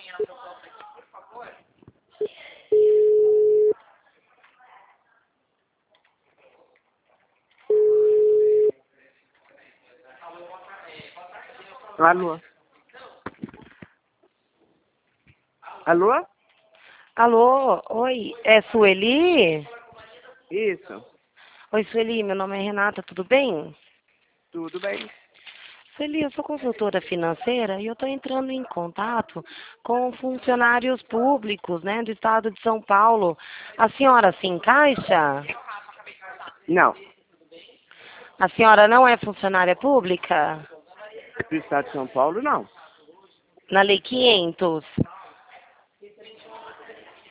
Alô? Alô? Alô, oi, é Sueli? Isso. Oi, Sueli, meu nome é Renata, tudo bem? Tudo bem? Sueli, eu sou consultora financeira e eu estou entrando em contato com funcionários públicos, né, do estado de São Paulo. A senhora se encaixa? Não. A senhora não é funcionária pública? Do estado de São Paulo, não. Na Lei 500?